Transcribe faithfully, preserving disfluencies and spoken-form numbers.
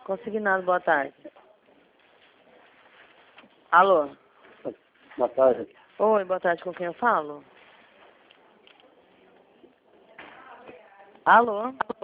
Consignado, boa tarde. Alô? Boa tarde. Oi, boa tarde, com quem eu falo? Alô?